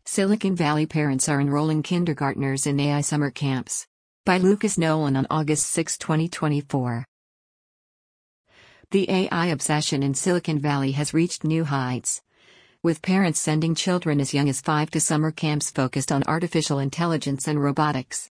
Silicon Valley parents are enrolling kindergartners in AI summer camps. By Lucas Nolan on August 6, 2024. The AI obsession in Silicon Valley has reached new heights, with parents sending children as young as 5 to summer camps focused on artificial intelligence and robotics.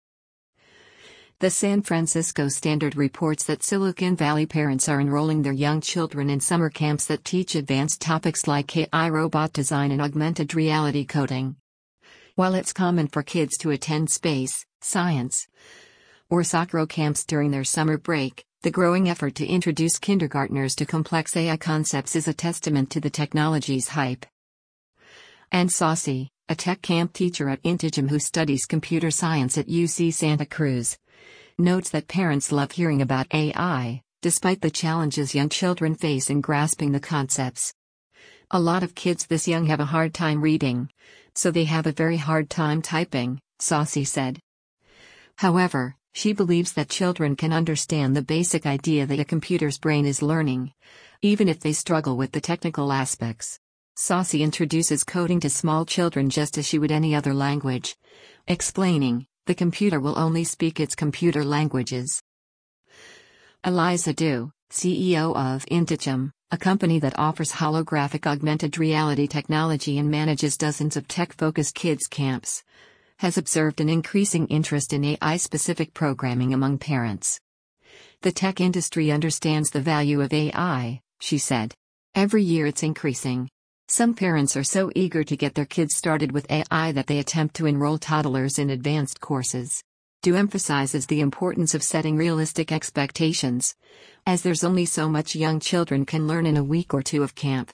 The San Francisco Standard reports that Silicon Valley parents are enrolling their young children in summer camps that teach advanced topics like AI robot design and augmented reality coding. While it's common for kids to attend space, science, or soccer camps during their summer break, the growing effort to introduce kindergartners to complex AI concepts is a testament to the technology's hype. Ann Saucy, a tech camp teacher at Integem who studies computer science at UC Santa Cruz, notes that parents love hearing about AI, despite the challenges young children face in grasping the concepts. A lot of kids this young have a hard time reading, so they have a very hard time typing, Saucy said. However, she believes that children can understand the basic idea that a computer's brain is learning, even if they struggle with the technical aspects. Saucy introduces coding to small children just as she would any other language, explaining, the computer will only speak its computer languages. Eliza Du, CEO of Integem, a company that offers holographic augmented reality technology and manages dozens of tech-focused kids' camps, has observed an increasing interest in AI-specific programming among parents. The tech industry understands the value of AI, she said. Every year it's increasing. Some parents are so eager to get their kids started with AI that they attempt to enroll toddlers in advanced courses. Du emphasizes the importance of setting realistic expectations, as there's only so much young children can learn in a week or two of camp.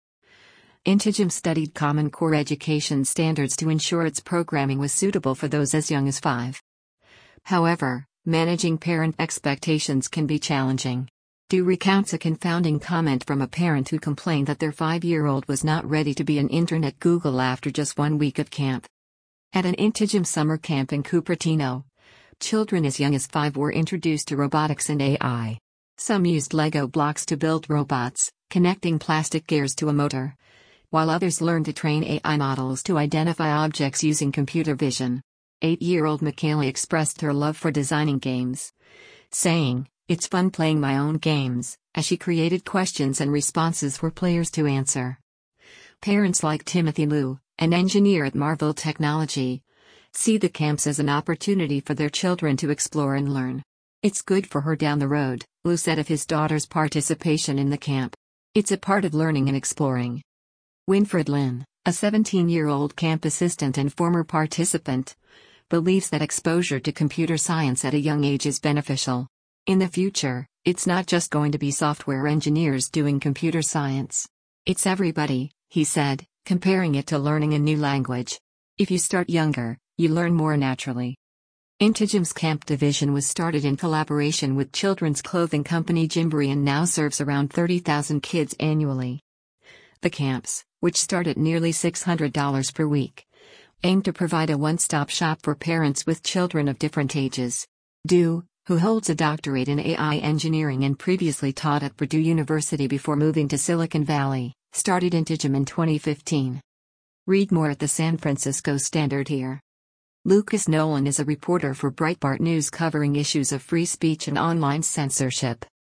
Integem studied Common Core education standards to ensure its programming was suitable for those as young as 5. However, managing parent expectations can be challenging. Du recounts a confounding comment from a parent who complained that their 5-year-old was not ready to be an intern at Google after just 1 week of camp. At an Integem summer camp in Cupertino, children as young as 5 were introduced to robotics and AI. Some used Lego blocks to build robots, connecting plastic gears to a motor, while others learned to train AI models to identify objects using computer vision. 8-year-old Michaela expressed her love for designing games, saying, "It's fun playing my own games," as she created questions and responses for players to answer. Parents like Timothy Liu, an engineer at Marvell Technology, see the camps as an opportunity for their children to explore and learn. "It's good for her down the road," Liu said of his daughter's participation in the camp. "It's a part of learning and exploring." Winfred Lin, a 17-year-old camp assistant and former participant, believes that exposure to computer science at a young age is beneficial. In the future, it's not just going to be software engineers doing computer science. It's everybody, he said, comparing it to learning a new language. If you start younger, you learn more naturally. Integem's camp division was started in collaboration with children's clothing company Gymboree and now serves around 30,000 kids annually. The camps, which start at nearly $600 per week, aim to provide a one-stop shop for parents with children of different ages. Du, who holds a doctorate in AI engineering and previously taught at Purdue University before moving to Silicon Valley, started Integem in 2015. Read more at the San Francisco Standard here. Lucas Nolan is a reporter for Breitbart News covering issues of free speech and online censorship.